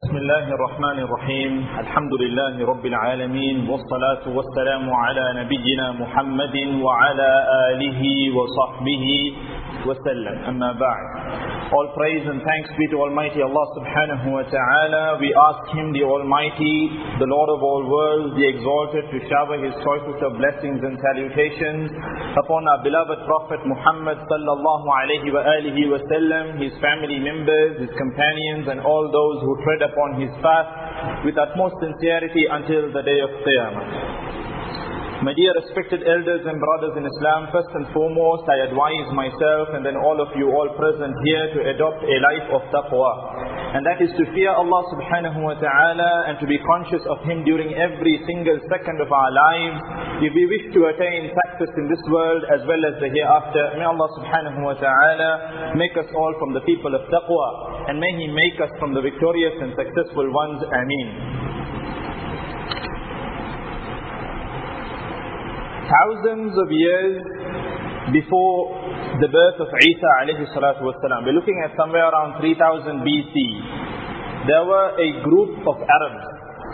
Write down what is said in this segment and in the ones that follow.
بسم الله الرحمن الرحيم الحمد لله رب العالمين والصلاة والسلام على نبينا محمد وعلى آله وصحبه وسلم أما بعد. All praise and thanks be to Almighty Allah subhanahu wa ta'ala. We ask Him, the Almighty, the Lord of all worlds, the Exalted, to shower His choicest of blessings and salutations upon our beloved Prophet Muhammad sallallahu alayhi wa alihi wa sallam, his family members, his companions, and all those who tread upon his path with utmost sincerity until the day of Qiyamah. My dear respected elders and brothers in Islam, first and foremost I advise myself and then all of you all present here to adopt a life of taqwa. And that is to fear Allah subhanahu wa ta'ala and to be conscious of Him during every single second of our lives. If we wish to attain success in this world as well as the hereafter, may Allah subhanahu wa ta'ala make us all from the people of taqwa. And may He make us from the victorious and successful ones. Ameen. Thousands of years before the birth of Isa alayhi salatu wasalam, we're looking at somewhere around 3000 BC, there were a group of Arabs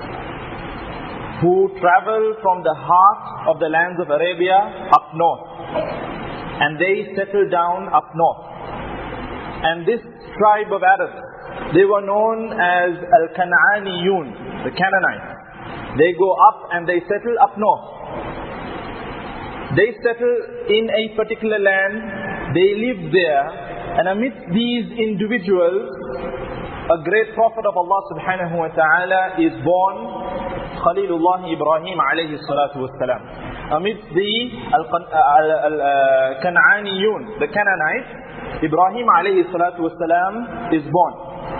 who traveled from the heart of the lands of Arabia up north, and they settled down up north. And this tribe of Arabs, they were known as Al-Kan'aniyun, the Canaanites. They go up and they settle up north. They settle in a particular land, they live there, and amidst these individuals, a great prophet of Allah subhanahu wa ta'ala is born, Khalilullah Ibrahim alayhi salatu wassalam. Amidst the Kan'aniyun, the Canaanites, Ibrahim alayhi salatu wassalam is born.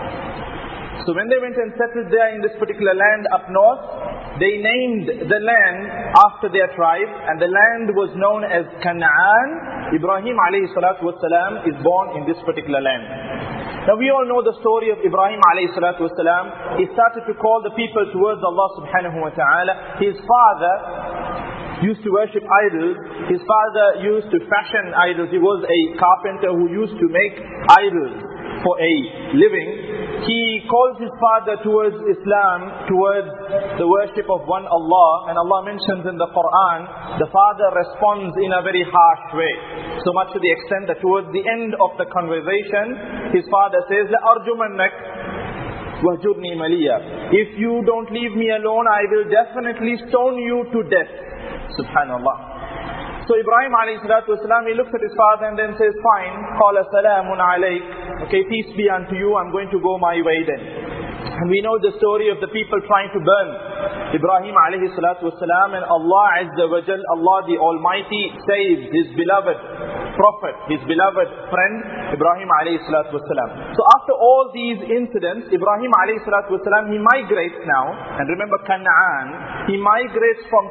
So when they went and settled there in this particular land up north, they named the land after their tribe, and the land was known as Canaan. Ibrahim alayhi salatu wasalam is born in this particular land. Now we all know the story of Ibrahim alayhi salatu wasalam. He started to call the people towards Allah subhanahu wa ta'ala. His father used to worship idols. His father used to fashion idols. He was a carpenter who used to make idols for a living. He calls his father towards Islam, towards the worship of one Allah. And Allah mentions in the Quran, the father responds in a very harsh way. So much to the extent that towards the end of the conversation, his father says, لَأَرْجُمَنَّكَ وَهْجُرْنِي مَلِيًّا. If you don't leave me alone, I will definitely stone you to death. Subhanallah. So Ibrahim alayhi salatu wasalam, he looks at his father and then says, fine, qala salamun alayk. Okay, peace be unto you, I'm going to go my way then. And we know the story of the people trying to burn Ibrahim alayhi salatu wasalam, and Allah Azza wa Jal, Allah the Almighty, saved His beloved prophet, His beloved friend, Ibrahim alayhi salatu wasalam. So after all these incidents, Ibrahim alayhi salatu wasalam, he migrates now, and remember Canaan, he migrates from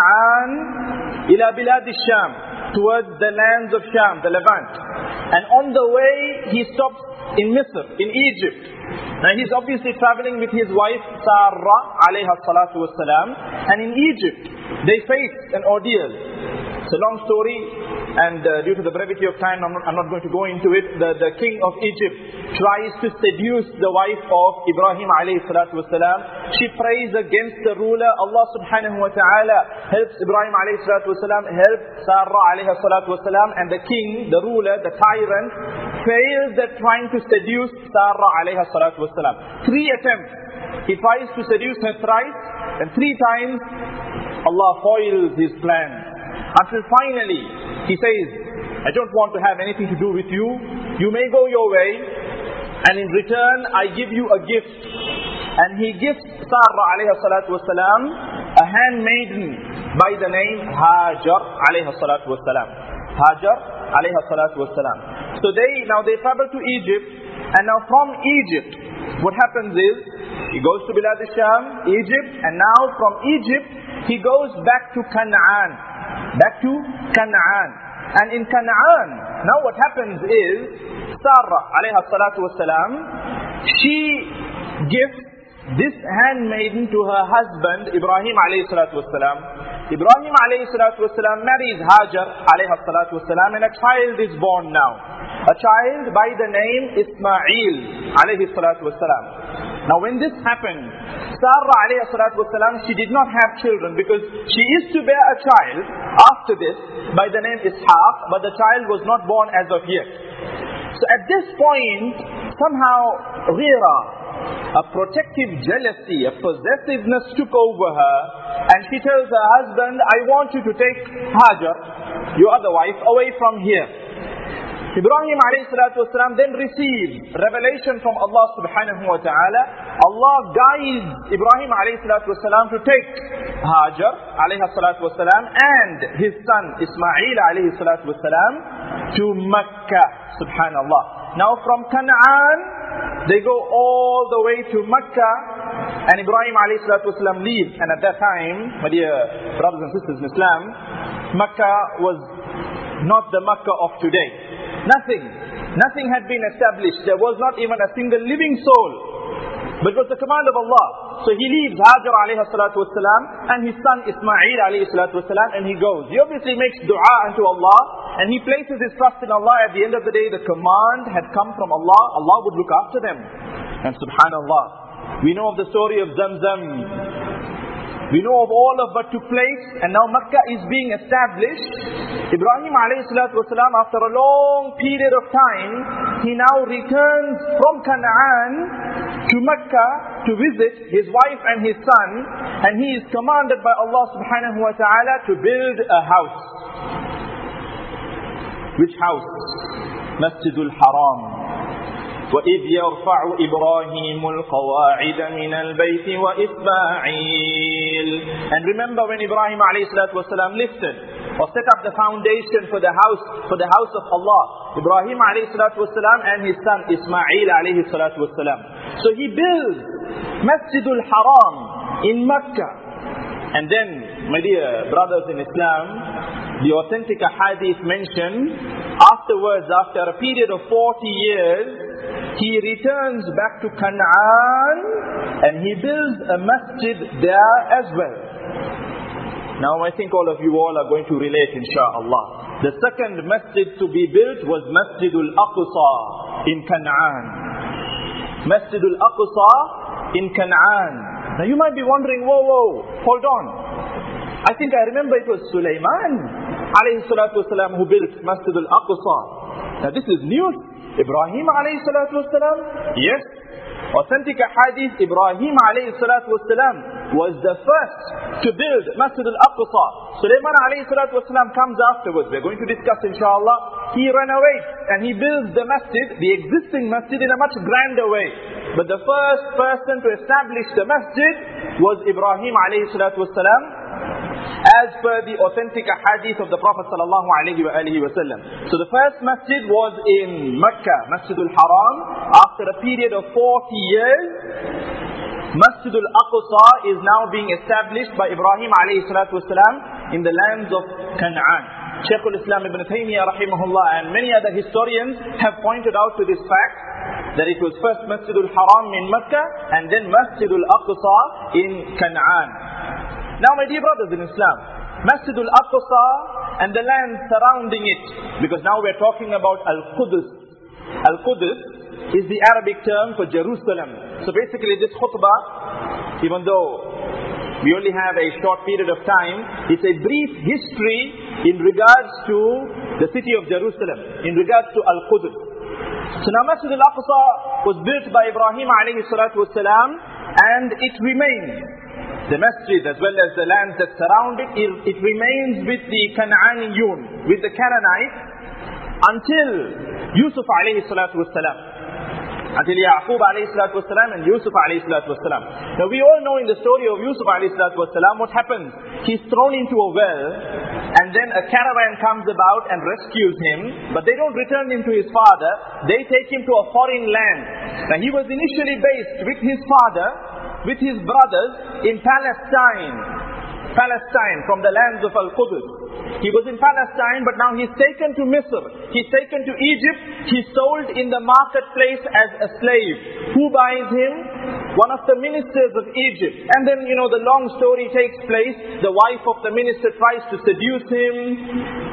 Canaan ila bilad al-Sham, towards the lands of Sham, the Levant. And on the way, he stops in Misr, in Egypt. Now he's obviously traveling with his wife Sarah alayha salatu wassalam, and in Egypt they face an ordeal. It's a long story, and due to the brevity of time I'm not going to go into it. The king of Egypt tries to seduce the wife of Ibrahim alayhi salatu wassalam. She prays against the ruler. Allah subhanahu wa ta'ala helps Ibrahim alayhi salatu wassalam, helps Sarah alayhi salatu wassalam, and the king, the ruler, the tyrant, fails at trying to seduce Sarah alayhi salatu wassalam. 3 attempts. He tries to seduce her thrice, and 3 times Allah foils his plans. Until finally, he says, I don't want to have anything to do with you. You may go your way, and in return, I give you a gift. And he gives Sarah alayhi salatu wasalam a handmaiden by the name Hajar alayhi salatu wasalam. Hajar alayhi salatu wasalam. So they travel to Egypt, and now from Egypt, what happens is, he goes to Bilad al-Sham, Egypt, and now from Egypt, he goes back to Canaan. Back to Canaan. And in Canaan, now what happens is, Sarah alayha salatu wasalam, she gives this handmaiden to her husband, Ibrahim alayhi salatu wasalam. Ibrahim alayhi salatu wasalam marries Hajar alayhi salatu wasalam, and a child is born now. A child by the name Ismail alayhi salatu wasalam. Now when this happened, Sarah alayhi salatu wasalam, she did not have children because she is to bear a child after this by the name Ishaq, but the child was not born as of yet. So at this point, somehow Ghira, a protective jealousy, a possessiveness took over her, and she tells her husband, I want you to take Hajar, your other wife, away from here. Ibrahim alayhi salatu wasalam then receives revelation from Allah subhanahu wa ta'ala. Allah guides Ibrahim alayhi salatu wasalam to take Hajar alayhi salatu wasalam and his son Ismail alayhi salatu wasalam to Mecca, subhanallah. Now from Canaan, they go all the way to Mecca, and Ibrahim alayhi salatu wasalam leaves. And at that time, my dear brothers and sisters in Islam, Mecca was not the Mecca of today. Nothing had been established. There was not even a single living soul. But it was the command of Allah. So he leaves Hajar alayhi salatu wasalam and his son Ismail alayhi salatu wasalam, and he goes. He obviously makes dua unto Allah, and he places his trust in Allah. At the end of the day, the command had come from Allah. Allah would look after them. And subhanallah, we know of the story of Zamzam. We know of all of what took place, and now Mecca is being established. Ibrahim alayhi salatu wasalam, after a long period of time, he now returns from Canaan to Mecca to visit his wife and his son, and he is commanded by Allah subhanahu wa ta'ala to build a house. Which house? Masjidul Haram. وَإِذْ يَرْفَعُ إِبْرَاهِيمُ الْقَوَاعِدَ مِنَ الْبَيْتِ وَإِسْمَاعِيلُ. And remember when Ibrahim alayhi salatu wasalam lifted or set up the foundation for the house of Allah, Ibrahim alayhi salatu wasalam and his son Ismail alayhi salatu wasalam. So he builds Masjidul Haram in Mecca. And then, my dear brothers in Islam, the authentic hadith mentioned, afterwards, after a period of 40 years, he returns back to Canaan and he builds a masjid there as well. Now I think all of you all are going to relate, inshaAllah. The second masjid to be built was Masjidul Aqsa in Canaan. Masjidul Aqsa in Canaan. Now you might be wondering, whoa, hold on. I think I remember it was Sulaiman alayhi salatu wasalam who built Masjidul Aqsa. Now this is news. Ibrahim alayhi salatu wasalam? Yes. Authentic hadith, Ibrahim alayhi salatu wasalam was the first to build Masjidul Aqsa. Sulaiman alayhi salatu wasalam comes afterwards. We're going to discuss inshallah. He renovates and he builds the masjid, the existing masjid, in a much grander way. But the first person to establish the masjid was Ibrahim alayhi salatu wasalam, as per the authentic hadith of the Prophet sallallahu alaihi wasallam. So the first masjid was in Mecca, Masjidul Haram. After a period of 40 years, Masjidul Aqsa is now being established by Ibrahim alayhi salatu wasalam in the lands of Canaan. Shaykh al-Islam Ibn Taymiyyah rahimahullah and many other historians have pointed out to this fact that it was first Masjidul Haram in Mecca and then Masjidul Aqsa in Canaan. Now my dear brothers in Islam, Masjidul Aqsa and the land surrounding it, because now we're talking about Al-Qudus. Al-Qudus is the Arabic term for Jerusalem. So basically this khutbah, even though we only have a short period of time, it's a brief history in regards to the city of Jerusalem, in regards to Al-Qudus. So now Masjid Al-Aqsa was built by Ibrahim alayhi salatu wasalam, and it remains. The masjid as well as the lands that surround it, it remains with the Canaaniyun, with the Canaanites, until Yusuf alayhi salatu wasalam. Until Yaqub alayhi salatu wasalam and Yusuf alayhi salatu wasalam. Now we all know in the story of Yusuf alayhi salatu wasalam what happens. He's thrown into a well, and then a caravan comes about and rescues him, but they don't return him to his father. They take him to a foreign land. Now he was initially based with his father, with his brothers in Palestine, from the lands of Al-Qudus. He was in Palestine, but now he's taken to Misr. He's taken to Egypt. He's sold in the marketplace as a slave. Who buys him? One of the ministers of Egypt. And then, the long story takes place. The wife of the minister tries to seduce him.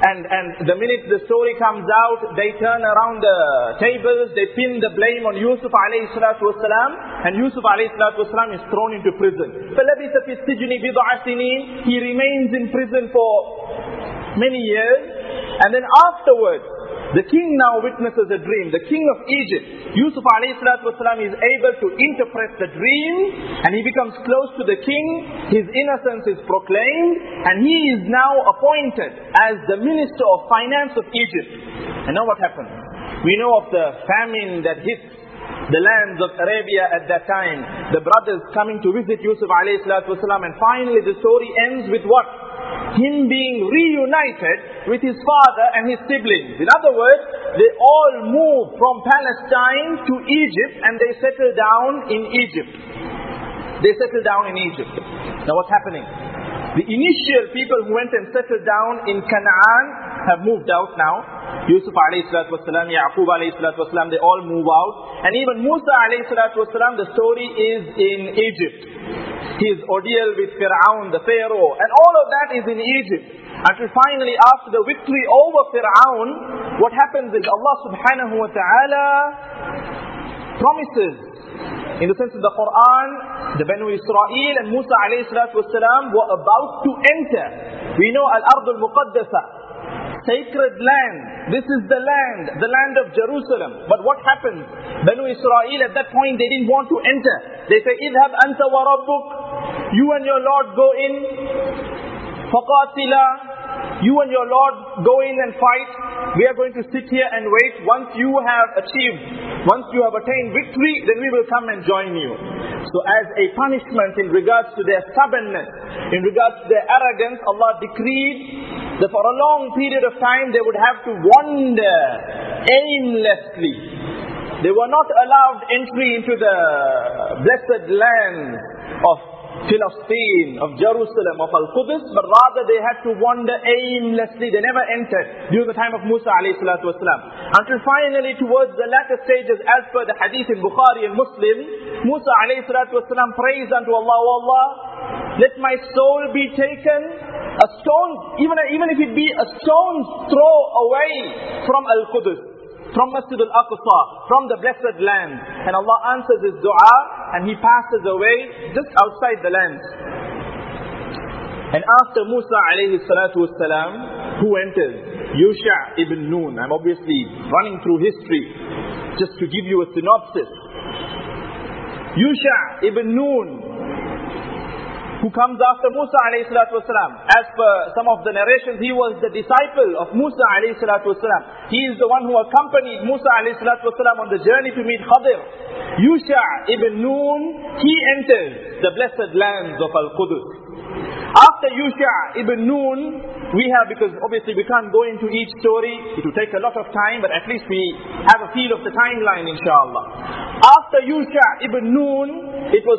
And the minute the story comes out, they turn around the tables, they pin the blame on Yusuf alayhi salatu wasalam, and Yusuf alayhi salatu wasalam is thrown into prison. فَلَبِثَ فِي السِّجْنِ بِضْعَ سِنِينَ. He remains in prison for many years, and then afterwards, the king now witnesses a dream. The king of Egypt, Yusuf alayhi salatu wasalam, is able to interpret the dream, and he becomes close to the king. His innocence is proclaimed, and he is now appointed as the minister of finance of Egypt. And now what happens? We know of the famine that hits the lands of Arabia at that time. The brothers coming to visit Yusuf alayhi salatu wasalam, and finally the story ends with what? Him being reunited with his father and his siblings. In other words, they all move from Palestine to Egypt, and they settle down in Egypt. They settle down in Egypt. Now what's happening? The initial people who went and settled down in Canaan have moved out now. Yusuf alayhi salatu wasalam, Yaqub alayhi salatu wasalam, they all move out. And even Musa alayhi salatu wasalam, the story is in Egypt. His ordeal with Fir'aun, the Pharaoh, and all of that is in Egypt. Until finally, after the victory over Fir'aun, what happens is Allah subhanahu wa ta'ala promises, in the sense of the Quran, the Banu Israel and Musa alayhi salatu wasalam were about to enter. We know Al-Ard al-Muqaddasa, sacred land. This is the land of Jerusalem. But what happened? Banu Israel at that point, they didn't want to enter. They say, "Idhab anta wa rabbuk." You and your Lord go in. فَقَاتِلَا. You and your Lord go in and fight. We are going to sit here and wait. Once you have attained victory, then we will come and join you. So as a punishment in regards to their stubbornness, in regards to their arrogance, Allah decreed that for a long period of time they would have to wander aimlessly. They were not allowed entry into the blessed land of Philistine, of Jerusalem, of Al-Qudus, but rather they had to wander aimlessly. They never entered during the time of Musa alayhi salatu wasalam. Until finally towards the latter stages, as per the hadith in Bukhari and Muslim, Musa alayhi salatu wasalam prays unto Allah, "O Allah, let my soul be taken, a stone, even if it be a stone's throw away from Al-Qudus, from Masjid al-Aqsa, from the blessed land." And Allah answers his dua, and he passes away just outside the land. And after Musa alayhi salatu wasalam, who enters? Yusha ibn Nun. I'm obviously running through history just to give you a synopsis. Yusha ibn Nun, who comes after Musa alayhi salatu wasalam. As per some of the narrations, he was the disciple of Musa alayhi salatu wasalam. He is the one who accompanied Musa alayhi salatu wasalam on the journey to meet Khadir. Yusha ibn Nun, he enters the blessed lands of Al-Qudus. After Yusha ibn Nun, we have, because obviously we can't go into each story, it will take a lot of time, but at least we have a feel of the timeline, inshallah. After Yusha ibn Nun, it was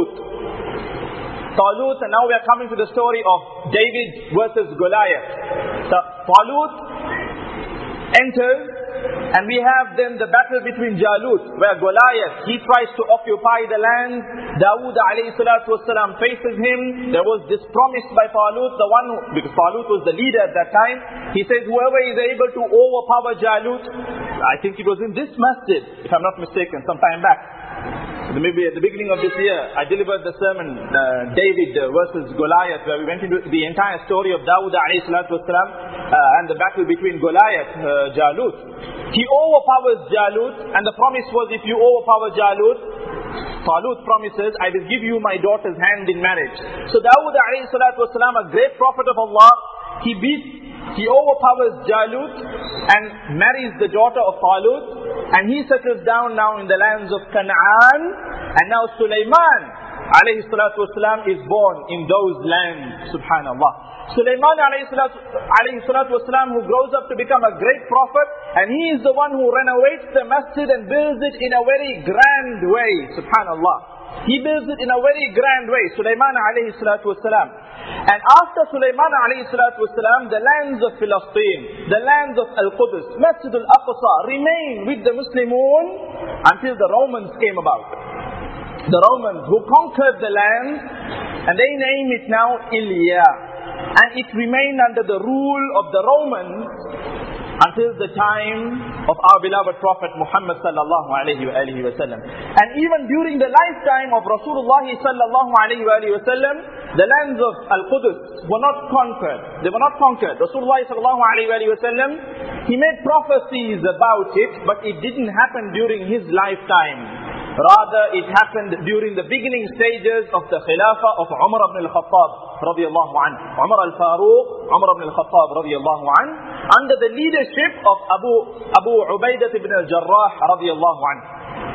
Talut, and now we are coming to the story of David versus Goliath. So Talut enters, and we have then the battle between Jalut, where Goliath, he tries to occupy the land. Dawood alayhi salatu wasalam faces him. There was this promise by Talut, the one who, because Talut was the leader at that time, he says, whoever is able to overpower Jalut, I think it was in this masjid, if I'm not mistaken, some time back. Maybe at the beginning of this year, I delivered the sermon, David versus Goliath, where we went into the entire story of Dawood alayhi salatu wasalam, and the battle between Goliath, Jalut. He overpowers Jalut, and the promise was, if you overpower Jalut, Talut promises, I will give you my daughter's hand in marriage. So Dawood alayhi salatu wasalam, a great prophet of Allah, he overpowers Jalut and marries the daughter of Talut, and he settles down now in the lands of Canaan. And now Sulaiman alayhi salatu wasalam is born in those lands, subhanallah. Sulaiman alayhi salatu wasalam, who grows up to become a great prophet, and he is the one who renovates the masjid and builds it in a very grand way, subhanallah. He builds it in a very grand way, Sulaiman alayhi salatu wasalam. And after Sulaiman alayhi salatu wasalam, the lands of Philistine, the lands of Al-Qudus, Masjid al-Aqsa remain with the Muslimun until the Romans came about. The Romans who conquered the land, and they name it now Ilya. and it remained under the rule of the Romans until the time of our beloved Prophet Muhammad sallallahu alaihi wasallam. And even during the lifetime of Rasulullah sallallahu alaihi wasallam, the lands of Al-Qudus were not conquered. They were not conquered. Rasulullah sallallahu alaihi wasallam, he made prophecies about it, but it didn't happen during his lifetime. Rather, it happened during the beginning stages of the Khilafah of Umar ibn al-Khattab radiyallahu anhu. Umar al-Faruq, Umar ibn al-Khattab radiyallahu anhu, under the leadership of Abu Ubaidah ibn al-Jarrah radiyallahu anhu.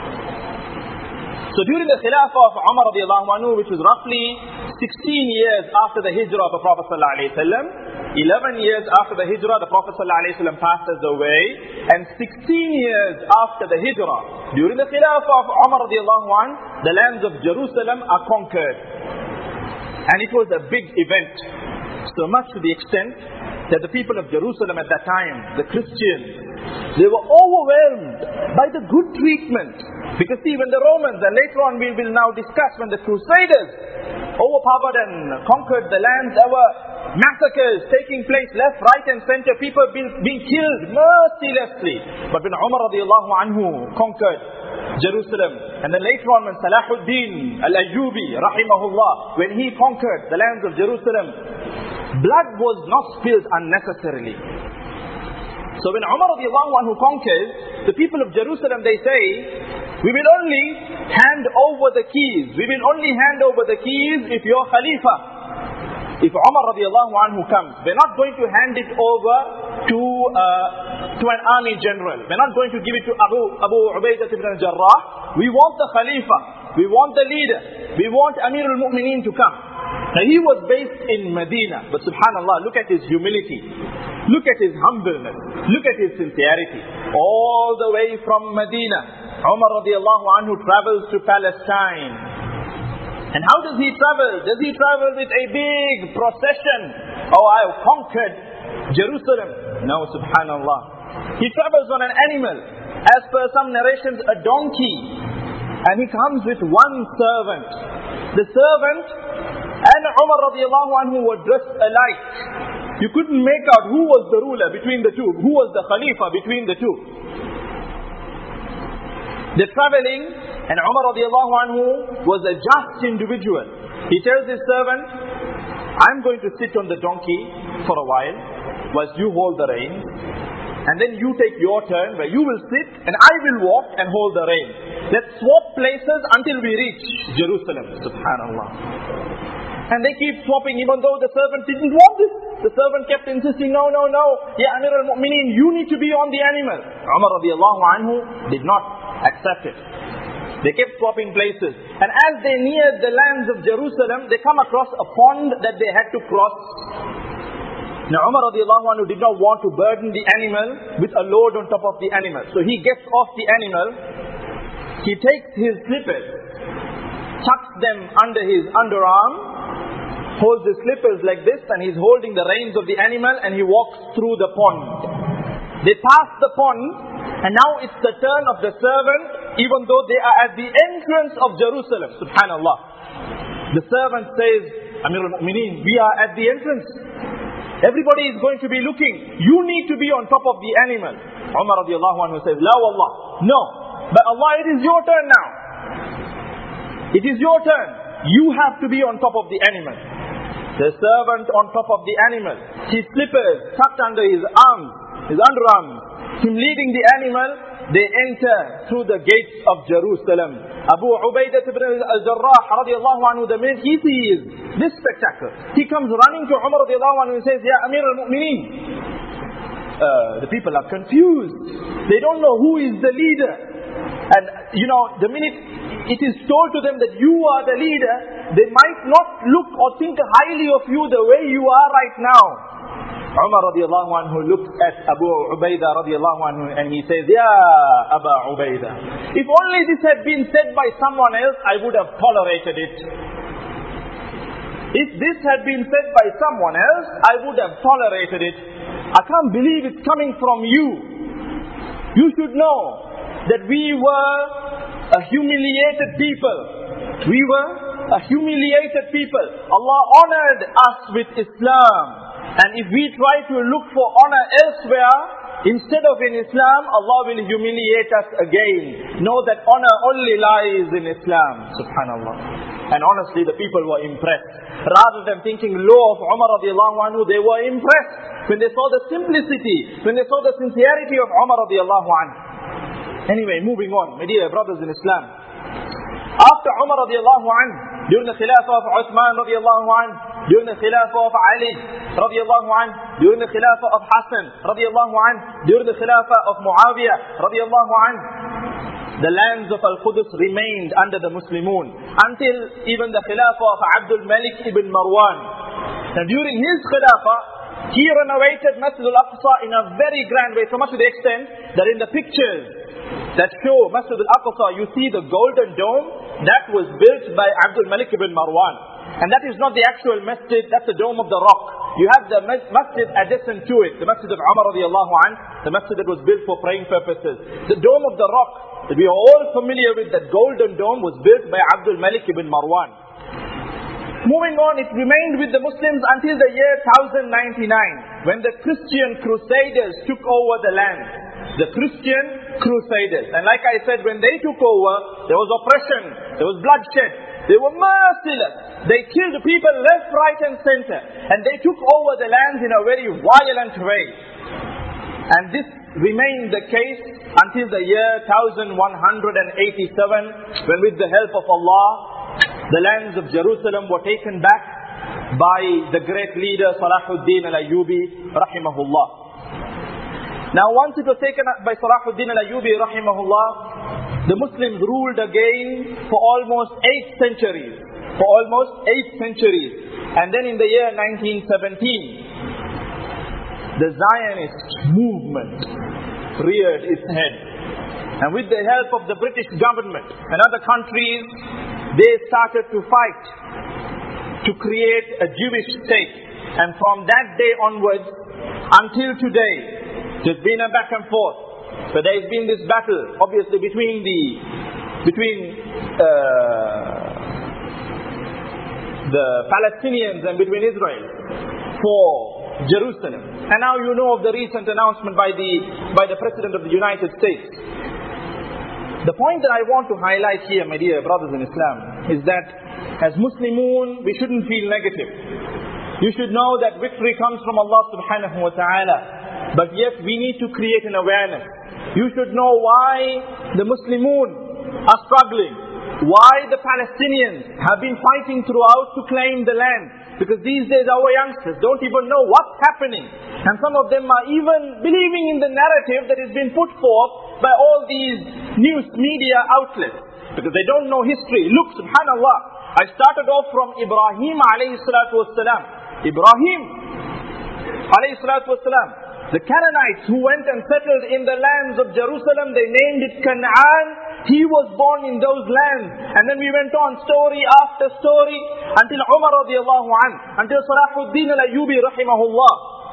So during the Khilafah of Umar radiyallahu anhu, which was roughly 16 years after the Hijrah of the Prophet sallallahu alaihi wasallam, 11 years after the Hijrah, the Prophet ﷺ passes away, and 16 years after the Hijrah, during the Khilafah of Umar radiallahu anh, the lands of Jerusalem are conquered. And it was a big event, so much to the extent that the people of Jerusalem at that time, the Christians, they were overwhelmed by the good treatment. Because see, when the Romans, and later on we will now discuss, when the Crusaders overpowered and conquered the land, there were massacres taking place left, right and center, people being killed mercilessly. But when Umar radiallahu anhu conquered Jerusalem, and then later on when Salahuddin al-Ayyubi rahimahullah, when he conquered the lands of Jerusalem, blood was not spilled unnecessarily. So when Umar radiallahu anhu conquers, the people of Jerusalem, they say, we will only hand over the keys. We will only hand over the keys if you're Khalifa. If Umar radiallahu anhu comes, we're not going to hand it over to an army general. We're not going to give it to Abu Ubaidah ibn al-Jarrah. We want the Khalifa. We want the leader. We want Amir al-Mu'mineen to come. Now he was based in Medina, but subhanallah, look at his humility. Look at his humbleness. Look at his sincerity. All the way from Medina, Umar radiallahu anhu travels to Palestine. And how does he travel? Does he travel with a big procession? Oh, I have conquered Jerusalem. No, subhanallah. He travels on an animal. As per some narrations, a donkey. And he comes with one servant. The servant and Umar radiallahu anhu were dressed alike. You couldn't make out who was the ruler between the two, who was the Khalifa between the two. They're traveling, and Umar radiallahu anhu was a just individual. He tells his servant, I'm going to sit on the donkey for a whilst you hold the reins, and then you take your turn where you will sit and I will walk and hold the reins. Let's swap places until we reach Jerusalem. Subhanallah. And they keep swapping, even though the servant didn't want this. The servant kept insisting, no. Ya Amir al-Mu'mineen, you need to be on the animal. Umar radiallahu anhu did not accept it. They kept swapping places. And as they neared the lands of Jerusalem, they come across a pond that they had to cross. Now Umar radiallahu anhu did not want to burden the animal with a load on top of the animal. So he gets off the animal, he takes his slippers, tucks them under his underarm, holds his slippers like this, and he's holding the reins of the animal, and he walks through the pond. They pass the pond, and now it's the turn of the servant, even though they are at the entrance of Jerusalem. Subhanallah. The servant says, Amir al-Mu'mineen, we are at the entrance. Everybody is going to be looking. You need to be on top of the animal. Umar radiallahu anhu says, La wallah. No. But Allah, it is your turn now. It is your turn. You have to be on top of the animal. The servant on top of the animal, his slippers tucked under his arms, his underarms, him leading the animal, they enter through the gates of Jerusalem. Abu Ubaidah ibn al-Jarrah radiallahu anhu, the minute he sees this spectacle, he comes running to Umar radiallahu anhu and says, Ya Amir al-Mu'mineen. The people are confused. They don't know who is the leader. And the minute it is told to them that you are the leader, they might not look or think highly of you the way you are right now. Umar radiallahu anhu looks at Abu Ubaidah radiallahu anhu and he says, Ya Aba Ubaidah, if only this had been said by someone else, I would have tolerated it. If this had been said by someone else, I would have tolerated it. I can't believe it's coming from you. You should know that we were a humiliated people. We were a humiliated people. Allah honored us with Islam. And if we try to look for honor elsewhere, instead of in Islam, Allah will humiliate us again. Know that honor only lies in Islam. Subhanallah. And honestly, the people were impressed. Rather than thinking low of Umar radiallahu anhu, they were impressed when they saw the simplicity, when they saw the sincerity of Umar radiallahu anhu. Anyway, moving on, my dear brothers in Islam. After Umar radiallahu anhu, during the Khilafah of Uthman radiallahu anhu, during the Khilafah of Ali radiallahu anhu, during the Khilafah of Hassan radiallahu anhu, during the Khilafah of Muawiyah radiallahu anhu, the lands of Al-Qudus remained under the Muslimun until even the Khilafah of Abdul Malik ibn Marwan. Now during his Khilafah, he renovated Masjid al-Aqsa in a very grand way, so much to the extent that in the pictures that show Masjid al-Aqsa, you see the golden dome that was built by Abdul Malik ibn Marwan. And that is not the actual masjid, that's the dome of the rock. You have the masjid adjacent to it, the Masjid of Umar radiallahu anhu, the masjid that was built for praying purposes. The dome of the rock that we are all familiar with, that golden dome, was built by Abdul Malik ibn Marwan. Moving on, it remained with the Muslims until the year 1099, when the Christian Crusaders took over the land. The Christian Crusaders. And like I said, when they took over, there was oppression, there was bloodshed. They were merciless. They killed people left, right and center. And they took over the lands in a very violent way. And this remained the case until the year 1187, when with the help of Allah, the lands of Jerusalem were taken back by the great leader Salahuddin al-Ayyubi rahimahullah. Now once it was taken up by Salahuddin al-Ayyubi rahimahullah, the Muslims ruled again for almost 8 centuries. For almost 8 centuries. And then in the year 1917, the Zionist movement reared its head. And with the help of the British government and other countries, they started to fight to create a Jewish state. And from that day onwards, until today, there's been a back and forth. So there's been this battle, obviously, between the Palestinians and between Israel for Jerusalem. And now you know of the recent announcement by the President of the United States. The point that I want to highlight here, my dear brothers in Islam, is that as Muslimun, we shouldn't feel negative. You should know that victory comes from Allah subhanahu wa ta'ala. But yet we need to create an awareness. You should know why the Muslimun are struggling. Why the Palestinians have been fighting throughout to claim the land. Because these days our youngsters don't even know what's happening. And some of them are even believing in the narrative that has been put forth by all these news media outlets. Because they don't know history. Look, subhanallah, I started off from Ibrahim alayhi salatu wassalam. Ibrahim alayhi salatu wassalam. The Canaanites who went and settled in the lands of Jerusalem, they named it Canaan. He was born in those lands. And then we went on story after story until Umar radiallahu anhu, until Salahuddin al-Ayyubi rahimahullah.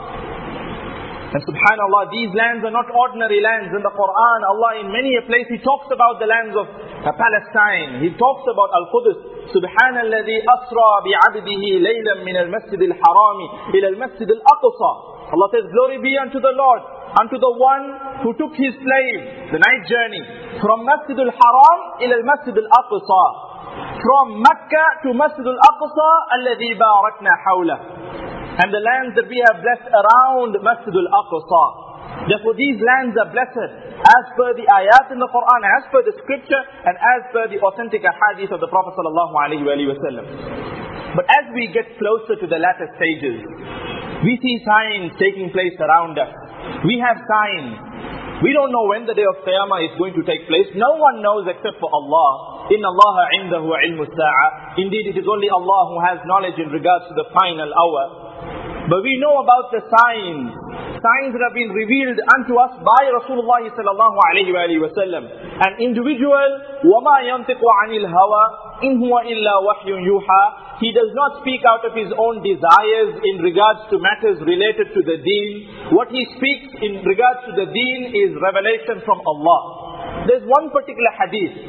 And subhanallah, these lands are not ordinary lands. In the Quran, Allah in many a place, He talks about the lands of Palestine. He talks about Al-Qudus. Subhanalladhi asra bi'abdihi laylan min al-masjid al-harami ila al-masjid al-aqsa. Allah says, glory be unto the Lord, unto the one who took his slave, the night journey, from Masjid al-Haram ila al-Masjid al-Aqsa. From Mecca to Masjid al-Aqsa, alladhi barakna hawla. And the lands that we have blessed around Masjid al-Aqsa. Therefore these lands are blessed as per the ayat in the Quran, as per the scripture, and as per the authentic hadith of the Prophet sallallahu alaihi wasallam. But as we get closer to the latter stages, we see signs taking place around us. We have signs. We don't know when the day of Qiyamah is going to take place. No one knows except for Allah. Inna Allaha indahu ilmu sa'a. Indeed, it is only Allah who has knowledge in regards to the final hour. But we know about the signs. Signs that have been revealed unto us by Rasulullah sallallahu alayhi wa sallam. An individual, وَمَا يَنْتِقُ عَنِ الْهَوَىٰ إِنْ هُوَ إِلَّا وَحْيٌ يُوحَىٰ. He does not speak out of his own desires in regards to matters related to the deen. What he speaks in regards to the deen is revelation from Allah. There's one particular hadith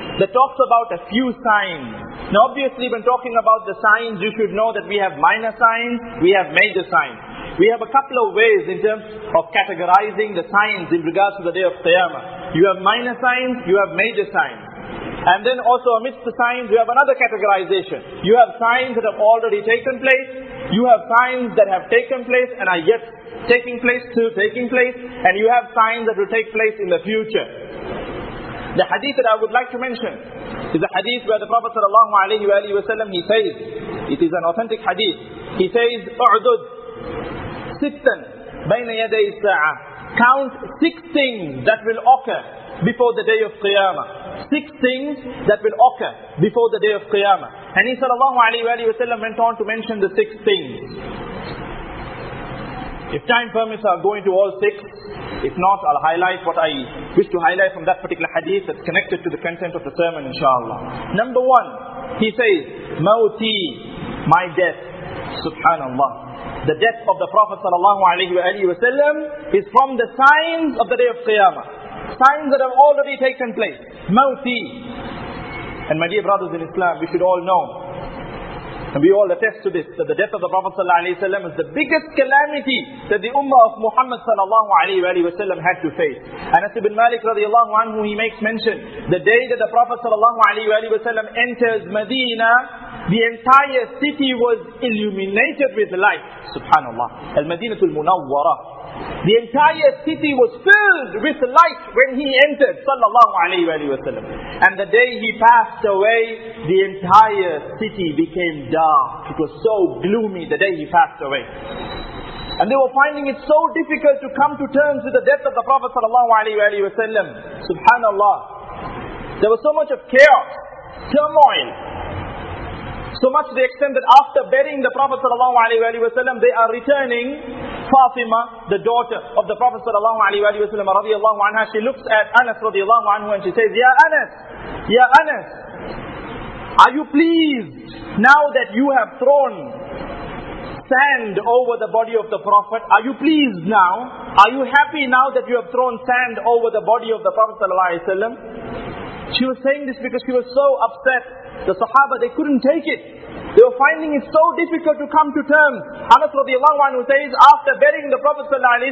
that talks about a few signs. Now obviously when talking about the signs, you should know that we have minor signs, we have major signs. We have a couple of ways in terms of categorizing the signs in regards to the day of Qiyamah. You have minor signs, you have major signs. And then also amidst the signs, you have another categorization. You have signs that have already taken place. You have signs that have taken place and are yet taking place, still taking place. And you have signs that will take place in the future. The hadith that I would like to mention is a hadith where the Prophet ﷺ, he says, it is an authentic hadith. He says, "U'dud sittan bayna yaday as-sa'ah." Count 6 things that will occur before the day of Qiyamah. 6 things that will occur before the day of Qiyamah. And he ﷺ went on to mention the 6 things. If time permits, I'll go into all 6. If not, I'll highlight what I wish to highlight from that particular hadith that's connected to the content of the sermon, inshallah. Number 1, he says, "Mawti," my death. Subhanallah. The death of the Prophet ﷺ is from the signs of the day of Qiyamah. Signs that have already taken place. Mawti. And my dear brothers in Islam, we should all know, and we all attest to this, that the death of the Prophet ﷺ is the biggest calamity that the ummah of Muhammad ﷺ had to face. Anas ibn Malik radiallahu anhu, he makes mention, the day that the Prophet ﷺ enters Medina, the entire city was illuminated with light. Subhanallah. Al-Madinatul Munawwara. The entire city was filled with light when he entered, sallallahu alayhi wa sallam. And the day he passed away, the entire city became dark. It was so gloomy the day he passed away. And they were finding it so difficult to come to terms with the death of the Prophet sallallahu alayhi wa sallam. Subhanallah. There was so much of chaos, turmoil. So much to the extent that after burying the Prophet ﷺ, they are returning. Fatima, the daughter of the Prophet ﷺ, radiallahu anha, she looks at Anas radiallahu anhu and she says, "Ya Anas, are you pleased now that you have thrown sand over the body of the Prophet? Are you pleased now? Are you happy now that you have thrown sand over the body of the Prophet ﷺ?" She was saying this because she was so upset. The Sahaba, they couldn't take it. They were finding it so difficult to come to terms. Anas radiallahu anhu says, after burying the Prophet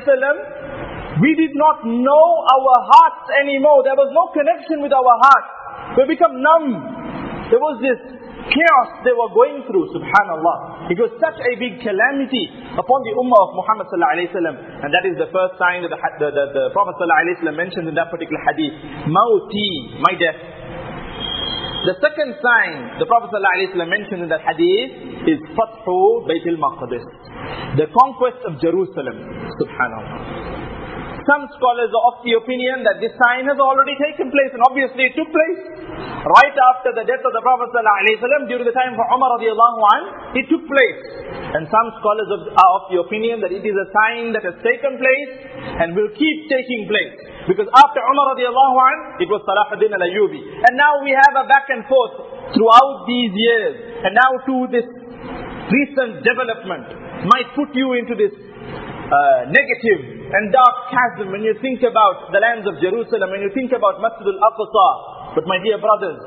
ﷺ, we did not know our hearts anymore. There was no connection with our hearts. We become numb. There was this chaos they were going through, subhanallah. It was such a big calamity upon the ummah of Muhammad ﷺ. And that is the first sign that the Prophet ﷺ mentioned in that particular hadith. Mawti, my death. The second sign the Prophet ﷺ mentioned in that hadith is Fathu Baytul Maqdis, the conquest of Jerusalem. Subhanallah. Some scholars are of the opinion that this sign has already taken place, and obviously it took place right after the death of the Prophet ﷺ, during the time of Umar radiallahu anhu, it took place. And some scholars are of the opinion that it is a sign that has taken place and will keep taking place. Because after Umar radiallahu anhu, it was Salahuddin al-Ayyubi. And now we have a back and forth throughout these years. And now to this recent development might put you into this negative and dark chasm when you think about the lands of Jerusalem, when you think about Masjid al-Aqsa. But my dear brothers,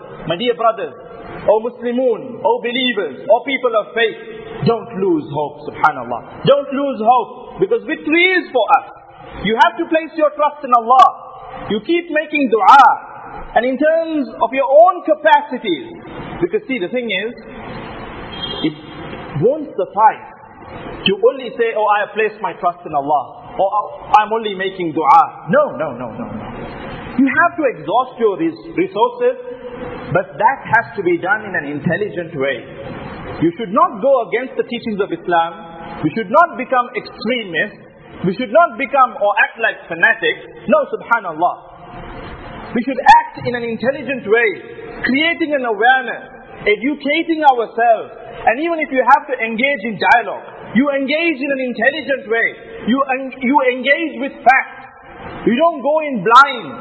O Muslimun, O believers, O people of faith, don't lose hope, subhanallah. Don't lose hope, because victory is for us. You have to place your trust in Allah. You keep making dua. And in terms of your own capacities, because see, the thing is, it won't suffice to only say, "Oh, I have placed my trust in Allah," or "I'm only making dua." No. You have to exhaust your resources, but that has to be done in an intelligent way. You should not go against the teachings of Islam. We should not become extremists. We should not become or act like fanatics. No, subhanallah. We should act in an intelligent way, creating an awareness, educating ourselves. And even if you have to engage in dialogue, you engage in an intelligent way. You engage with facts. You don't go in blind.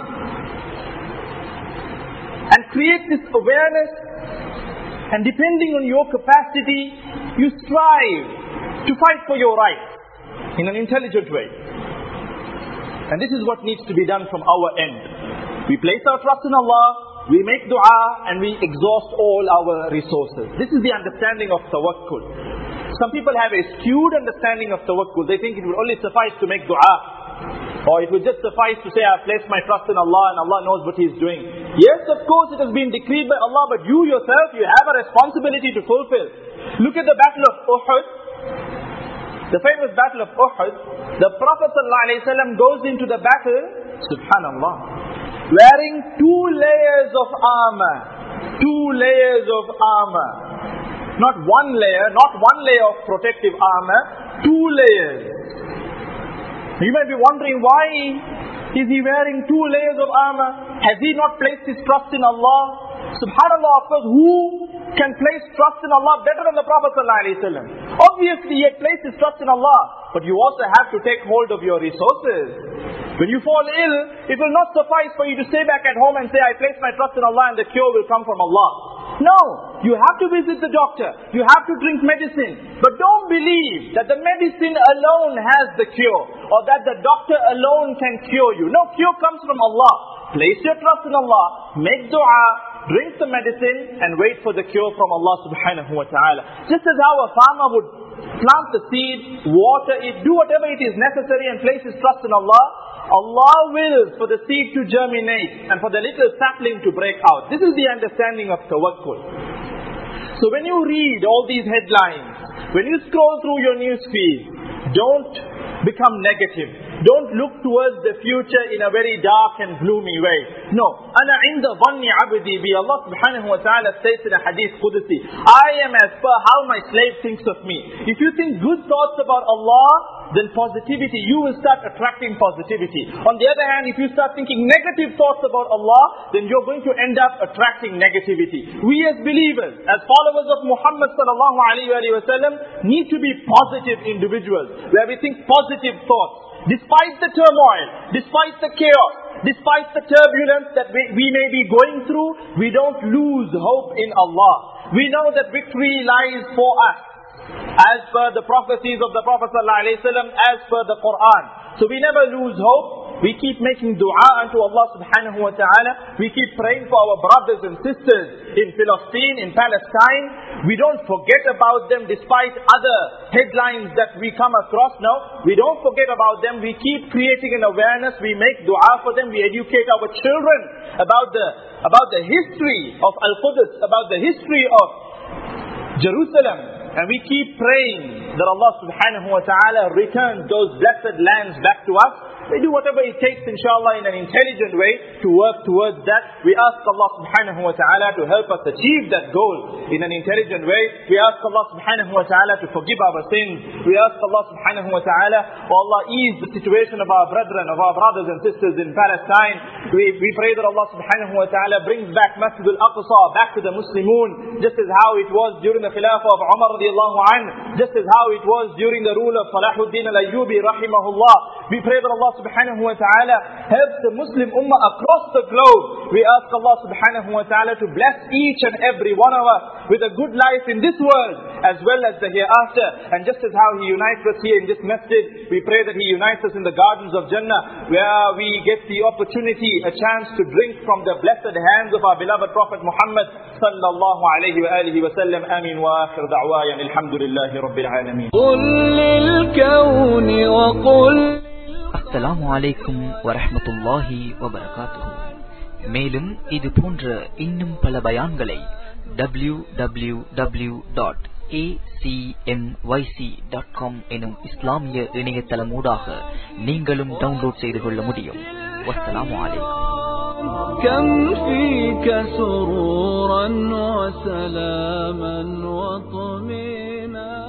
And create this awareness. And depending on your capacity, you strive to fight for your rights in an intelligent way. And this is what needs to be done from our end. We place our trust in Allah. we make dua and we exhaust all our resources. This is the understanding of tawakkul. Some people have a skewed understanding of tawakkul. They think it will only suffice to make dua, or it will just suffice to say, I have placed my trust in Allah and Allah knows what He is doing. Yes, of course, it has been decreed by Allah, but you yourself, you have a responsibility to fulfill. Look at the battle of Uhud. The famous battle of Uhud. The Prophet ﷺ goes into the battle, subhanallah, wearing 2 layers of armor. 2 layers of armor. Not one layer of protective armor, 2 layers. You might be wondering, why is he wearing 2 layers of armor? Has he not placed his trust in Allah? Subhanallah, of course, who can place trust in Allah better than the Prophet ﷺ? Obviously, he had placed his trust in Allah, but you also have to take hold of your resources. When you fall ill, it will not suffice for you to stay back at home and say, I place my trust in Allah and the cure will come from Allah. No, you have to visit the doctor, you have to drink medicine, but don't believe that the medicine alone has the cure, or that the doctor alone can cure you. No, cure comes from Allah. Place your trust in Allah, make dua, drink the medicine, and wait for the cure from Allah subhanahu wa ta'ala. Just as how a farmer would plant the seed, water it, do whatever it is necessary and place his trust in Allah, Allah wills for the seed to germinate and for the little sapling to break out. This is the understanding of tawakkul. So when you read all these headlines, when you scroll through your news feed, don't become negative. Don't look towards the future in a very dark and gloomy way. No. Ana inda dhanni abdi bi. Allah subhanahu wa ta'ala says in a hadith Qudsi, I am as per how my slave thinks of me. If you think good thoughts about Allah, then positivity, you will start attracting positivity. On the other hand, if you start thinking negative thoughts about Allah, then you're going to end up attracting negativity. We as believers, as followers of Muhammad sallallahu alayhi wa sallam, need to be positive individuals, where we think positive thoughts. Despite the turmoil, despite the chaos, despite the turbulence that we may be going through, we don't lose hope in Allah. We know that victory lies for us, as per the prophecies of the Prophet ﷺ, as per the Quran. So we never lose hope. We keep making dua unto Allah subhanahu wa ta'ala. We keep praying for our brothers and sisters in Palestine, in Palestine. We don't forget about them despite other headlines that we come across. No, we don't forget about them. We keep creating an awareness. We make dua for them. We educate our children about the history of Al-Quds, about the history of Jerusalem. And we keep praying that Allah subhanahu wa ta'ala returns those blessed lands back to us. We do whatever it takes, inshallah, in an intelligent way to work towards that. We ask Allah subhanahu wa ta'ala to help us achieve that goal in an intelligent way. We ask Allah subhanahu wa ta'ala to forgive our sins. We ask Allah subhanahu wa ta'ala, oh Allah, ease the situation of our brethren, of our brothers and sisters in Palestine. We pray that Allah subhanahu wa ta'ala brings back Masjid al-Aqsa back to the Muslimun, just as how it was during the Khilafah of Umar radiallahu anhu, just as how it was during the rule of Salahuddin al-Ayyubi rahimahullah. We pray that Allah subhanahu wa ta'ala helps the Muslim ummah across the globe. We ask Allah subhanahu wa ta'ala to bless each and every one of us with a good life in this world as well as the hereafter. And just as how He unites us here in this masjid, we pray that He unites us in the gardens of Jannah, where we get the opportunity, a chance to drink from the blessed hands of our beloved Prophet Muhammad sallallahu alayhi wa alihi wa sallam. Ameen wa akhir da'waya alhamdulillahi rabbil alameen. قل للكون وقل. அஸ்ஸலாமு அலைக்கும் வரஹ்மத்துல்லாஹி வபரகாத்துஹு. மேலும் இது போன்ற இன்னும் பல பயான்களை www.acmyc.com எனும் இஸ்லாமிய இணையதளமூடாக நீங்களும் டவுன்லோட் செய்து கொள்ள முடியும். வஸ்ஸலாமு அலைக்கும். كم فيك سرورا وسلاما وطمينا